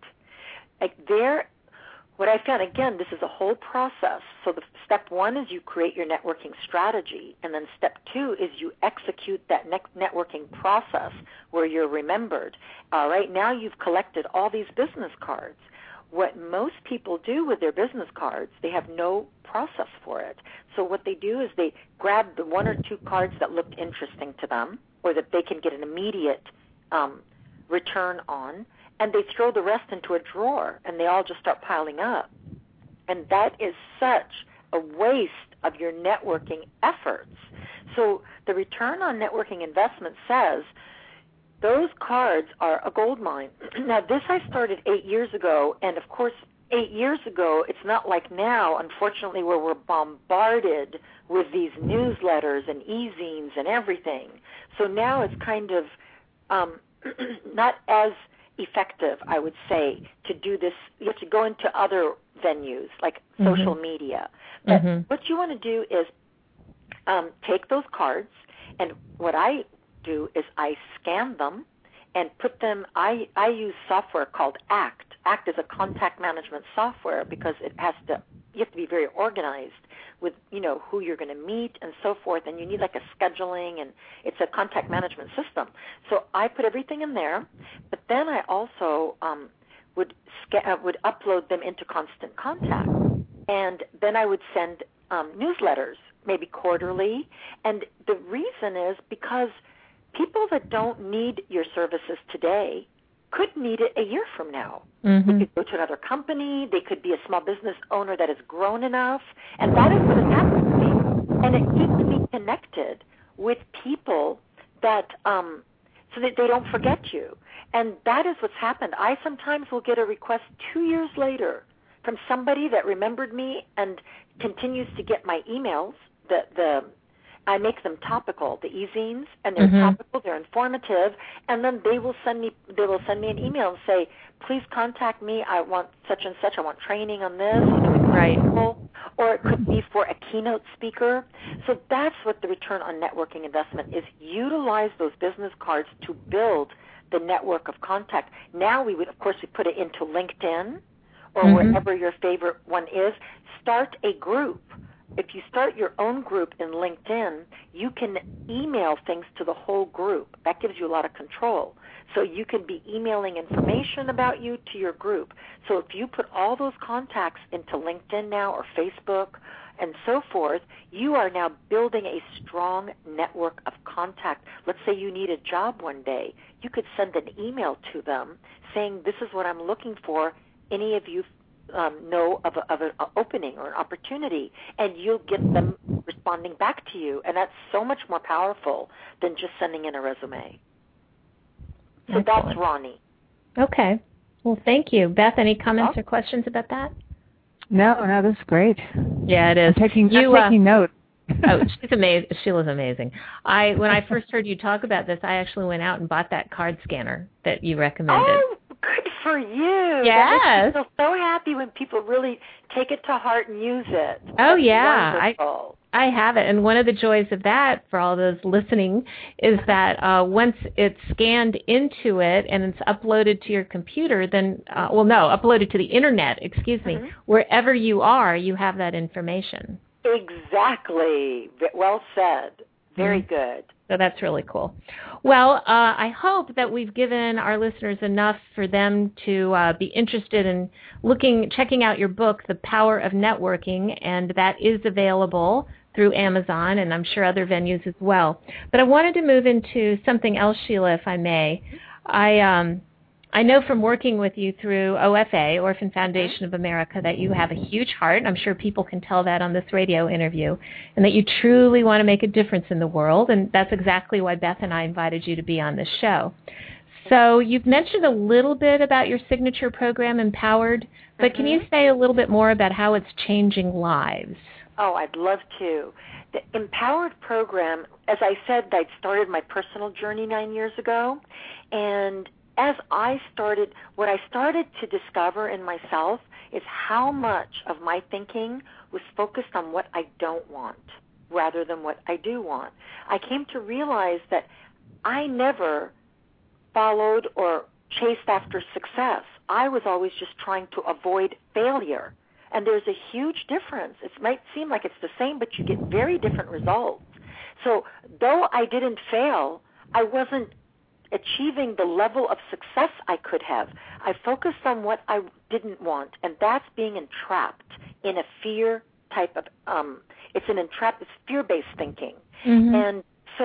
What I found, again, this is a whole process. So the step 1 is you create your networking strategy, and then step 2 is you execute that networking process where you're remembered. All right, now you've collected all these business cards. What most people do with their business cards, they have no process for it. So what they do is they grab the 1 or 2 cards that looked interesting to them or that they can get an immediate return on, and they throw the rest into a drawer, and they all just start piling up. And that is such a waste of your networking efforts. So the return on networking investment says those cards are a gold mine. Now, this I started 8 years ago, and of course, 8 years ago, it's not like now, unfortunately, where we're bombarded with these newsletters and e-zines and everything. So now it's kind of not as effective, I would say, to do this. You have to go into other venues like social media. But what you want to do is take those cards, and what I do is I scan them and put them, I use software called ACT. ACT is a contact management software because you have to be very organized with, who you're going to meet and so forth, and you need like a scheduling, and it's a contact management system. So I put everything in there, but then I also would upload them into Constant Contact, and then I would send newsletters, maybe quarterly, and the reason is because people that don't need your services today could need it a year from now. They could go to another company. They could be a small business owner that has grown enough. And that is what has happened to me. And it keeps me connected with people that so that they don't forget you. And that is what's happened. I sometimes will get a request 2 years later from somebody that remembered me and continues to get my emails. I make them topical, the e-zines, and they're topical, they're informative, and then they will send me an email and say, please contact me, I want such and such, I want training on this, right. Or it could be for a keynote speaker. So that's what the return on networking investment is. Utilize those business cards to build the network of contact. Now we put it into LinkedIn or wherever your favorite one is. Start a group. If you start your own group in LinkedIn, you can email things to the whole group. That gives you a lot of control. So you can be emailing information about you to your group. So if you put all those contacts into LinkedIn now or Facebook and so forth, you are now building a strong network of contact. Let's say you need a job one day. You could send an email to them saying, this is what I'm looking for. Any of you know of an opening or an opportunity, and you'll get them responding back to you. And that's so much more powerful than just sending in a resume. So Excellent. that's Ronnie. Okay. Well, thank you. Beth, any comments or questions about that? No, this is great. Yeah, it is. I'm taking notes. Oh, she's amazing. Sheila's amazing. When I first heard you talk about this, I actually went out and bought that card scanner that you recommended. Oh, good for you. Yes. That makes me feel so happy when people really take it to heart and use it. Oh, That's yeah. wonderful. I have it, and one of the joys of that for all those listening is that once it's scanned into it and it's uploaded to your computer, then, uploaded to the internet, wherever you are, you have that information. Exactly. Well said. Very good. So that's really cool. Well, I hope that we've given our listeners enough for them to be interested in checking out your book, The Power of Networking, and that is available through Amazon and I'm sure other venues as well. But I wanted to move into something else, Sheila, if I may. I know from working with you through OFA, Orphan Foundation of America, that you have a huge heart, and I'm sure people can tell that on this radio interview, and that you truly want to make a difference in the world, and that's exactly why Beth and I invited you to be on this show. So you've mentioned a little bit about your signature program, Empowered, but can you say a little bit more about how it's changing lives? Oh, I'd love to. The Empowered program, as I said, I started my personal journey 9 years ago, and as what I started to discover in myself is how much of my thinking was focused on what I don't want rather than what I do want. I came to realize that I never followed or chased after success. I was always just trying to avoid failure. And there's a huge difference. It might seem like it's the same, but you get very different results. So though I didn't fail, I wasn't achieving the level of success I could have. I focused on what I didn't want, and that's being entrapped in a fear type of, it's fear-based thinking. And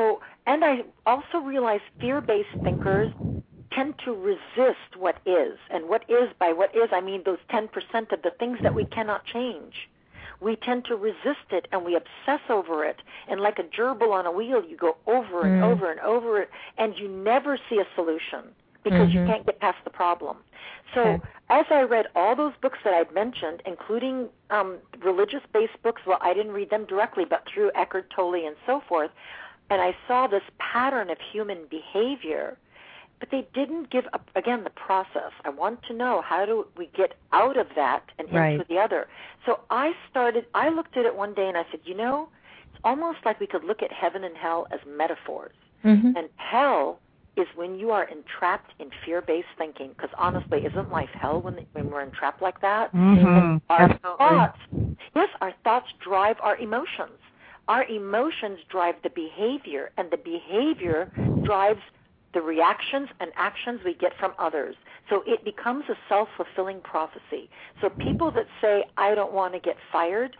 I also realized fear-based thinkers tend to resist what is. And what is, I mean those 10% of the things that we cannot change. We tend to resist it, and we obsess over it. And like a gerbil on a wheel, you go over and over and over it, and you never see a solution because you can't get past the problem. So as I read all those books that I'd mentioned, including religious-based books, well, I didn't read them directly, but through Eckhart Tolle and so forth, and I saw this pattern of human behavior, but they didn't give up, again, the process. I want to know, how do we get out of that and into the other? So I looked at it one day and I said, it's almost like we could look at heaven and hell as metaphors. And hell is when you are entrapped in fear-based thinking, because honestly, isn't life hell when we're entrapped like that? Our thoughts drive our emotions. Our emotions drive the behavior, and the behavior drives the reactions and actions we get from others. So it becomes a self-fulfilling prophecy. So people that say, I don't want to get fired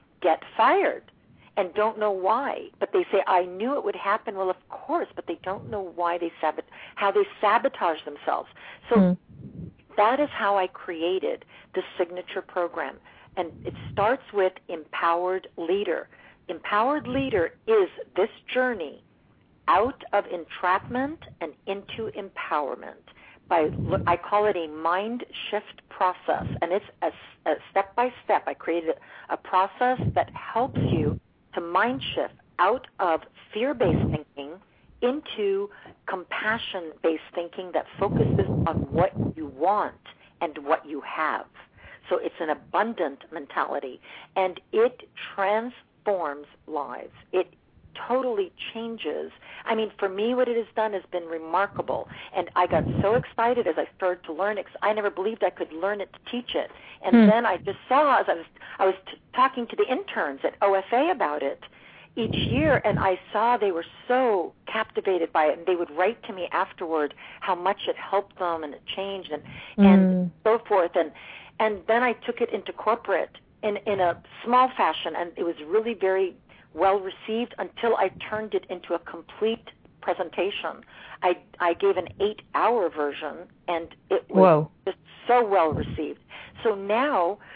and don't know why. But they say, I knew it would happen. Well, of course, but they don't know why how they sabotage themselves. So that is how I created the signature program. And it starts with Empowered Leader. Empowered Leader is this journey out of entrapment and into empowerment. I call it a mind shift process, and it's a step-by-step. I created a process that helps you to mind shift out of fear-based thinking into compassion-based thinking that focuses on what you want and what you have. So it's an abundant mentality, and it transforms lives. It totally changes. I mean, for me, what it has done has been remarkable. And I got so excited as I started to learn it, because I never believed I could learn it to teach it. And then I just saw, as I was talking to the interns at OFA about it each year, and I saw they were so captivated by it, and they would write to me afterward how much it helped them and it changed and so forth. And then I took it into corporate in a small fashion, and it was really very well received until I turned it into a complete presentation. I gave an 8-hour version, and it was just so well received. So now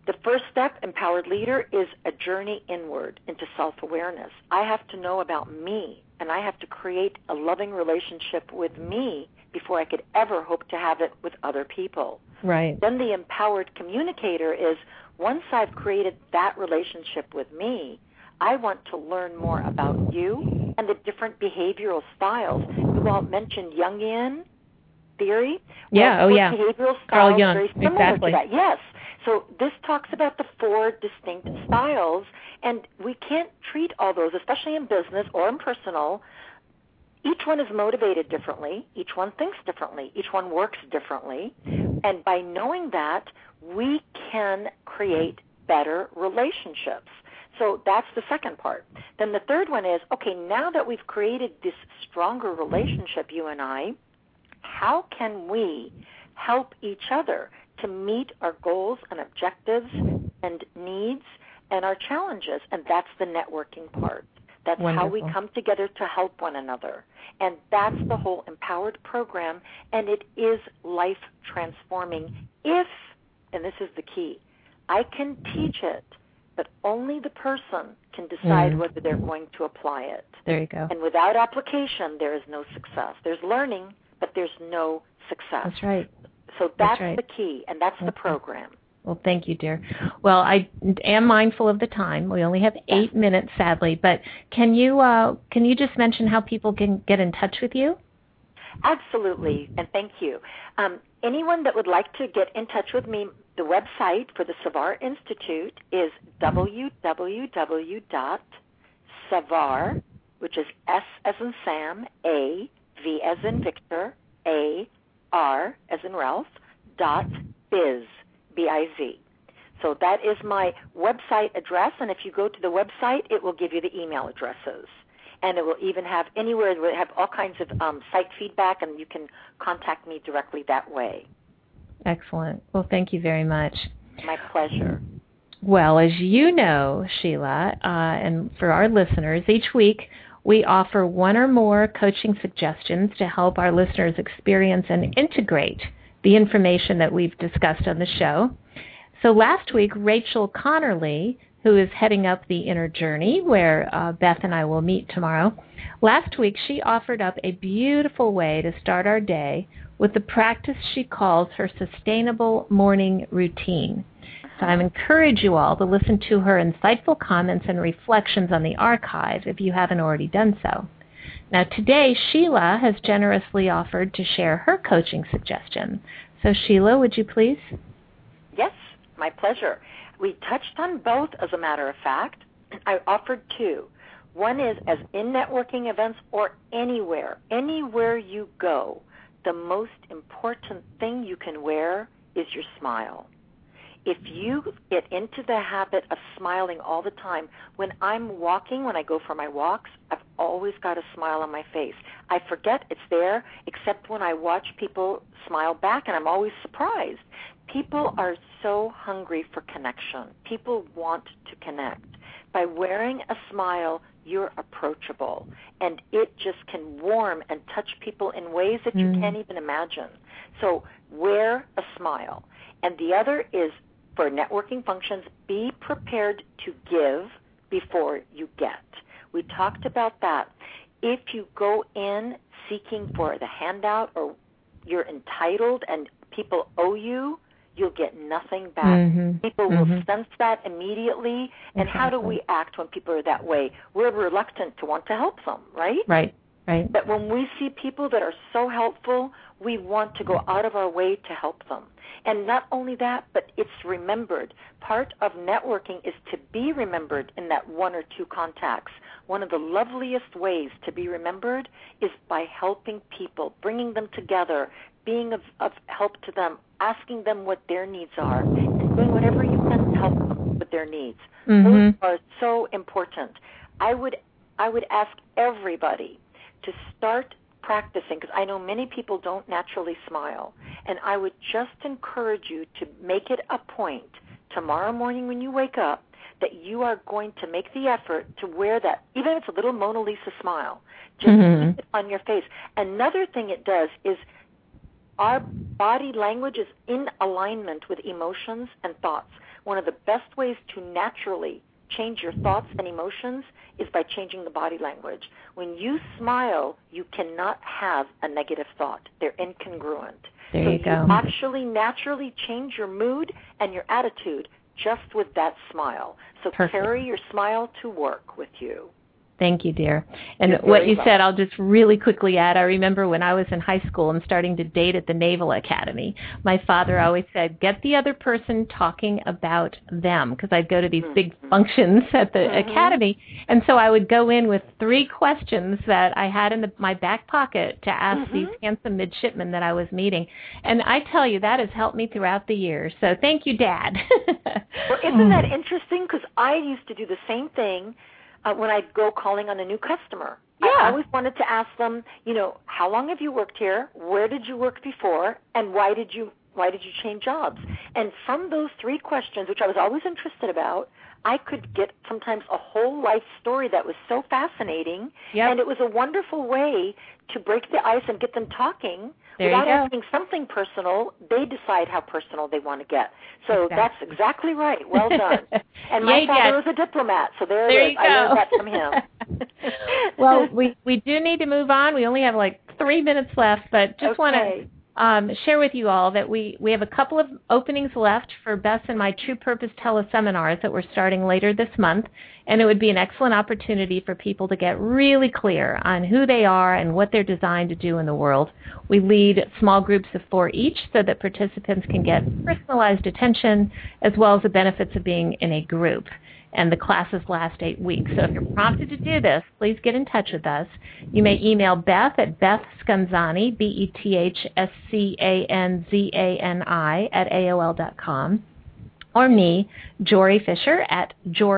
The first step, Empowered Leader, is a journey inward into self-awareness. I have to know about me, and I have to create a loving relationship with me before I could ever hope to have it with other people. Right. Then the Empowered Communicator is, once I've created that relationship with me, I want to learn more about you and the different behavioral styles. You all mentioned Jungian theory. Yeah, well, yeah. Behavioral Carl styles Jung, very similar exactly. to that. Yes. So this talks about the 4 distinct styles, and we can't treat all those, especially in business or in personal. Each one is motivated differently. Each one thinks differently. Each one works differently. And by knowing that, we can create better relationships. So that's the second part. Then the third one is, okay, now that we've created this stronger relationship, you and I, how can we help each other to meet our goals and objectives and needs and our challenges? And that's the networking part. That's Wonderful. how we come together to help one another. And that's the whole Empowered program, and it is life transforming if, and this is the key, I can teach it, but only the person can decide whether they're going to apply it. There you go. And without application, there is no success. There's learning, but there's no success. That's right. So that's right. the key, and that's the program. Well, thank you, dear. Well, I am mindful of the time. We only have 8 minutes, sadly. But can you just mention how people can get in touch with you? Absolutely, and thank you. Anyone that would like to get in touch with me, the website for the Savar Institute is www.savar, which is S as in Sam, A, V as in Victor, A, R as in Ralph, .biz. B-I-Z. So that is my website address, and if you go to the website, it will give you the email addresses. And it will even have anywhere, it will have all kinds of site feedback, and you can contact me directly that way. Excellent. Well, thank you very much. My pleasure. Well, as you know, Sheila, and for our listeners, each week we offer one or more coaching suggestions to help our listeners experience and integrate the information that we've discussed on the show. So last week, Rachel Connerly, who is heading up the Inner Journey, where Beth and I will meet tomorrow, last week she offered up a beautiful way to start our day with the practice she calls her sustainable morning routine. So I encourage you all to listen to her insightful comments and reflections on the archive if you haven't already done so. Now today, Sheila has generously offered to share her coaching suggestion. So Sheila, would you please? Yes, my pleasure. We touched on both, as a matter of fact. I offered 2. One is, as in networking events or anywhere you go, the most important thing you can wear is your smile. If you get into the habit of smiling all the time, when I'm walking, when I go for my walks, I've always got a smile on my face. I forget it's there, except when I watch people smile back, and I'm always surprised. People are so hungry for connection. People want to connect. By wearing a smile, you're approachable, and it just can warm and touch people in ways that you can't even imagine. So wear a smile. And the other is, for networking functions, be prepared to give before you get. We talked about that. If you go in seeking for the handout or you're entitled and people owe you, you'll get nothing back. People will sense that immediately. And how do we act when people are that way? We're reluctant to want to help them, right? Right. But when we see people that are so helpful, we want to go out of our way to help them. And not only that, but it's remembered. Part of networking is to be remembered in that 1 or 2 contacts. One of the loveliest ways to be remembered is by helping people, bringing them together, being of help to them, asking them what their needs are, and doing whatever you can to help them with their needs. Those are so important. I would ask everybody to start practicing, because I know many people don't naturally smile, and I would just encourage you to make it a point tomorrow morning when you wake up that you are going to make the effort to wear that, even if it's a little Mona Lisa smile, just keep it on your face. Another thing it does is our body language is in alignment with emotions and thoughts. one of the best ways to naturally change your thoughts and emotions is by changing the body language. When you smile, you cannot have a negative thought. They're incongruent. There you go. You actually naturally change your mood and your attitude just with that smile. So Perfect. Carry your smile to work with you. Thank you, dear. And what you said, I'll just really quickly add, I remember when I was in high school and starting to date at the Naval Academy, my father always said, get the other person talking about them, because I'd go to these big functions at the academy, and so I would go in with 3 questions that I had in my back pocket to ask these handsome midshipmen that I was meeting. And I tell you, that has helped me throughout the years. So thank you, Dad. Well, isn't that interesting? Because I used to do the same thing when I'd go calling on a new customer. Yeah. I always wanted to ask them, how long have you worked here? Where did you work before? And why did you change jobs? And from those 3 questions, which I was always interested about, I could get sometimes a whole life story that was so fascinating. Yep. And it was a wonderful way to break the ice and get them talking. There Without you go. asking something personal, they decide how personal they want to get. So that's exactly right. Well done. And my father was a diplomat, so there it is. You go. I learned that from him. Well, we do need to move on. We only have like 3 minutes left, but just want to share with you all that we have a couple of openings left for Beth and my True Purpose teleseminars that we're starting later this month, and it would be an excellent opportunity for people to get really clear on who they are and what they're designed to do in the world. We lead small groups of 4 each so that participants can get personalized attention as well as the benefits of being in a group. And the classes last 8 weeks. So if you're prompted to do this, please get in touch with us. You may email Beth at BethScanzani, BethScanzani @AOL.com, or me, Jory Fisher, at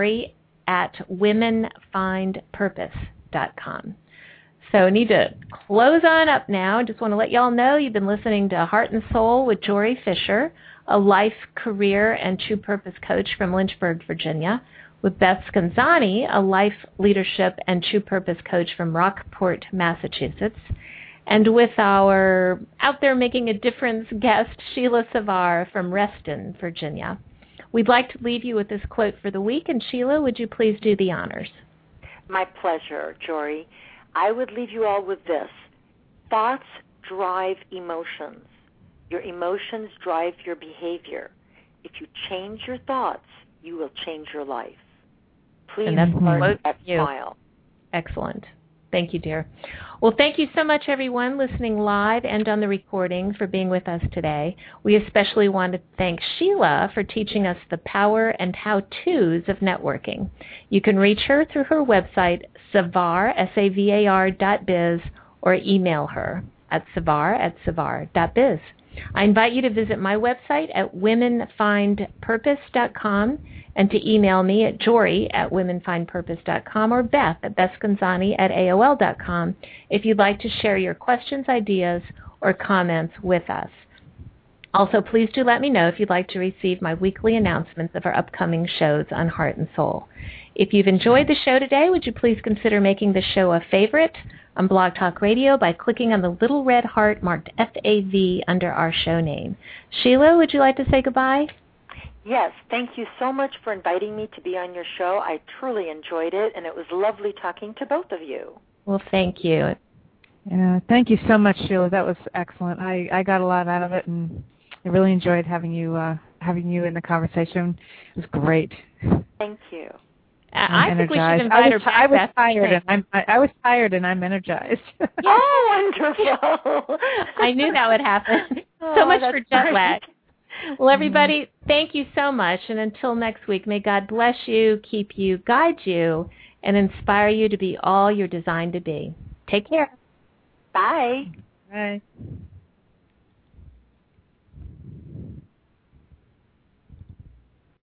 Jory@WomenFindPurpose.com. So I need to close on up now. I just want to let y'all know you've been listening to Heart and Soul with Jory Fisher, a life, career, and true purpose coach from Lynchburg, Virginia, with Beth Scanzani, a life, leadership, and true purpose coach from Rockport, Massachusetts, and with our out there making a difference guest, Sheila Savar from Reston, Virginia. We'd like to leave you with this quote for the week, and Sheila, would you please do the honors? My pleasure, Jory. I would leave you all with this. Thoughts drive emotions. Your emotions drive your behavior. If you change your thoughts, you will change your life. Please learn that smile. Excellent. Thank you, dear. Well, thank you so much, everyone, listening live and on the recording for being with us today. We especially want to thank Sheila for teaching us the power and how-tos of networking. You can reach her through her website, Savar, SAVAR.biz, or email her at savar@savar.biz. I invite you to visit my website at womenfindpurpose.com and to email me at jory@womenfindpurpose.com or Beth at BethScanzani@AOL.com if you'd like to share your questions, ideas, or comments with us. Also, please do let me know if you'd like to receive my weekly announcements of our upcoming shows on Heart and Soul. If you've enjoyed the show today, would you please consider making the show a favorite on Blog Talk Radio by clicking on the little red heart marked FAV under our show name. Sheila, would you like to say goodbye? Yes, thank you so much for inviting me to be on your show. I truly enjoyed it, and it was lovely talking to both of you. Well, thank you. Thank you so much, Sheila. That was excellent. I got a lot out of it, and I really enjoyed having you in the conversation. It was great. Thank you. I think we should invite her back. I was tired and I'm energized. Oh, wonderful! I knew that would happen. So much for jet lag. Well, everybody, thank you so much. And until next week, may God bless you, keep you, guide you, and inspire you to be all you're designed to be. Take care. Bye. Bye.